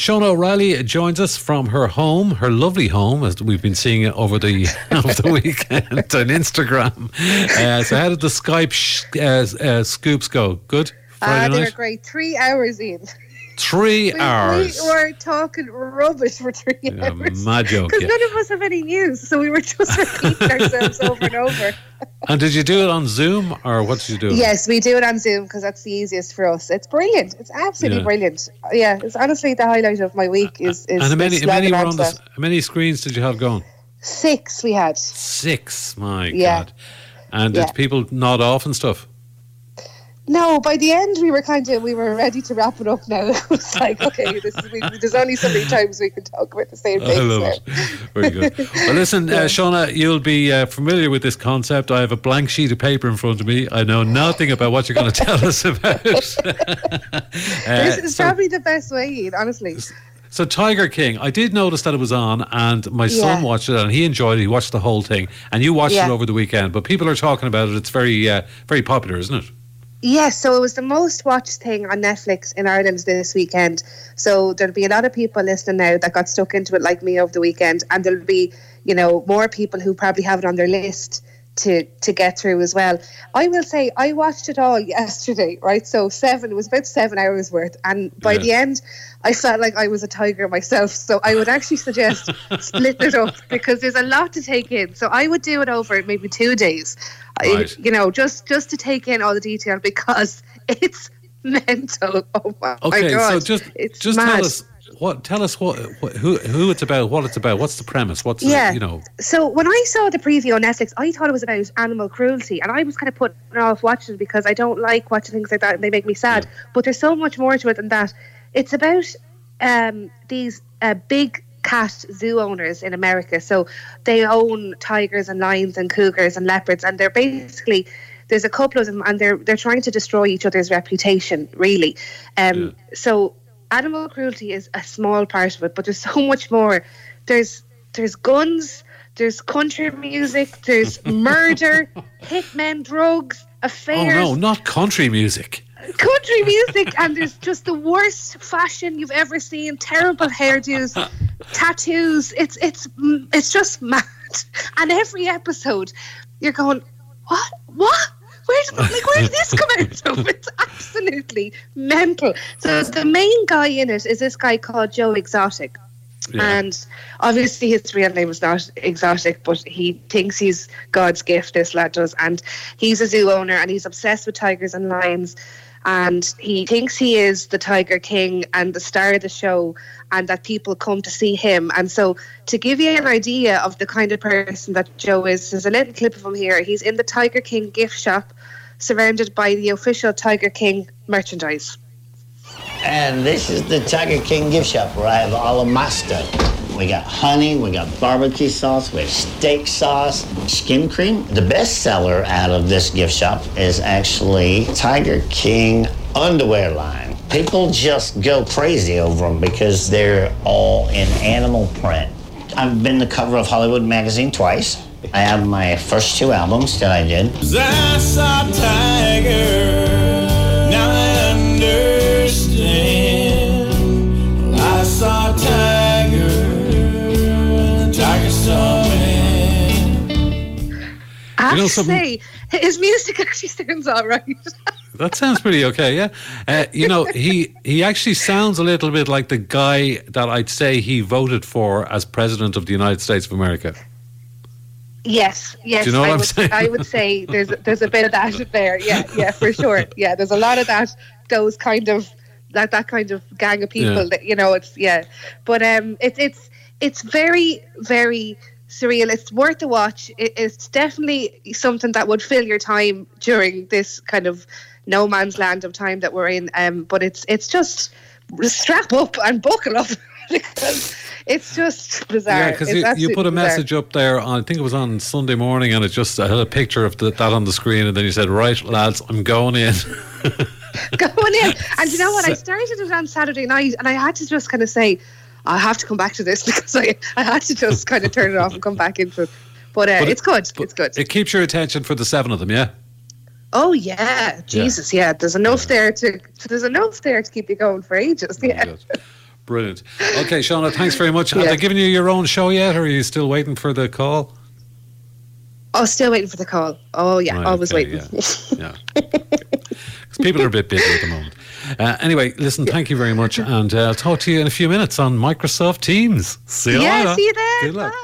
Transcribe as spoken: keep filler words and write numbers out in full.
Shona O'Reilly joins us from her home, her lovely home, as we've been seeing it over the over the weekend on Instagram. Uh, so how did the Skype sh- uh, uh, scoops go? Good? Ah, uh, they night? were great. Three hours in. Three we, hours. We were talking rubbish for three yeah, hours. Mad joke. Because yeah. none of us have any news, so we were just repeating ourselves over and over. And did you do it on Zoom, or what did you do? Yes, we do it on Zoom because that's the easiest for us. It's brilliant. It's absolutely Yeah. brilliant. Yeah, it's honestly the highlight of my week. Is, is and how many, is how many, were logging on onto the, that. how many screens did you have going? Six we had. Six, my Yeah. God. And Yeah. did people nod off and stuff? No, by the end we were kind of we were ready to wrap it up now. It was like, okay, this is, we, there's only so many times we can talk about the same thing. I love it. Very good. Well, listen, Yeah. uh, Shona, you'll be uh, familiar with this concept. I have a blank sheet of paper in front of me. I know nothing about what you're going to tell us about. uh, This is so, probably the best way, Ian, honestly. so Tiger King, I did notice that it was on, and my son Yeah. watched it, and he enjoyed it. He watched the whole thing, and you watched Yeah. it over the weekend. But people are talking about it. It's very, uh, very popular, isn't it? Yes, so it was the most watched thing on Netflix in Ireland this weekend. So there'll be a lot of people listening now that got stuck into it like me over the weekend, and there'll be, you know, more people who probably have it on their list to to get through as well. I will say I watched it all yesterday, right? So seven, it was about seven hours worth, and by Yeah. the end, I felt like I was a tiger myself. So I would actually suggest splitting it up because there's a lot to take in. So I would do it over maybe two days. Right. I, you know, just just to take in all the detail because it's mental. Oh my, Okay, my God. so just it's just mad. tell us what tell us what, what who who it's about, what it's about, what's the premise, what's Yeah. the, you know. So when I saw the preview on Netflix, I thought it was about animal cruelty, and I was kind of putting off watching it because I don't like watching things like that, and they make me sad. Yeah. But there's so much more to it than that. It's about um, these uh, big cat zoo owners in America. So they own tigers and lions and cougars and leopards, and they're basically, there's a couple of them, and they're they're trying to destroy each other's reputation, really. Um, Yeah. So animal cruelty is a small part of it, but there's so much more. There's there's guns, there's country music, there's murder, hitmen, drugs, Oh affairs, no, not country music. country music, and there's just the worst fashion you've ever seen, terrible hairdos, tattoos. It's it's it's just mad. And every episode, you're going, what? What? Where's like where did this come out of? It's absolutely mental. So the main guy in it is this guy called Joe Exotic. Yeah. And obviously his real name is not Exotic, but he thinks he's God's gift, this lad does. And he's a zoo owner, and he's obsessed with tigers and lions. And he thinks he is the Tiger King and the star of the show, and that people come to see him. And so to give you an idea of the kind of person that Joe is, there's a little clip of him here. He's in the Tiger King gift shop, surrounded by the official Tiger King merchandise. And this is the Tiger King gift shop where I have all of my stuff. We got honey, we got barbecue sauce, we have steak sauce, skim cream. The best seller out of this gift shop is actually Tiger King underwear line. People just go crazy over them because they're all in animal print. I've been the cover of Hollywood Magazine twice. I have my first two albums that I did. I saw Tiger, now I understand. I saw Tiger, Tiger saw me. I have You know to something- say, his music actually sounds all right. That sounds pretty okay, yeah. Uh, you know, he he actually sounds a little bit like the guy that I'd say he voted for as president of the United States of America. Yes, yes. Do you know what I I'm would, saying? I would say there's there's a bit of that there. Yeah, yeah, for sure. Yeah, there's a lot of that. Those kind of that that kind of gang of people. Yeah. That you know, it's yeah. But um, it's it's it's very very surreal. It's worth a watch. It, it's definitely something that would fill your time during this kind of no man's land of time that we're in. Um, but it's it's just strap up and buckle up because it's just bizarre. Yeah, because It's you, you absolutely put a bizarre. message up there, on, I think it was on Sunday morning, and it just I had a picture of the, that on the screen, and then you said, right, lads, I'm going in. going in. And you know what? I started it on Saturday night, and I had to just kind of say, I have to come back to this because I, I had to just kind of turn it off and come back into it. But, uh, But it- it's good. but It's good. It keeps your attention for the seven of them, yeah? Oh yeah, Jesus, yeah. There's enough there to there's enough there to keep you going for ages. Yeah. Good. Brilliant. Okay, Shauna, thanks very much. Have Yeah. they given you your own show yet, or are you still waiting for the call? Oh, still waiting for the call. Oh, yeah, Right, always okay, waiting. Yeah. Because people are a bit busy at the moment. Uh, anyway, listen, thank you very much, and uh, I'll talk to you in a few minutes on Microsoft Teams. See you Yeah, later. see you there. Good luck. Bye.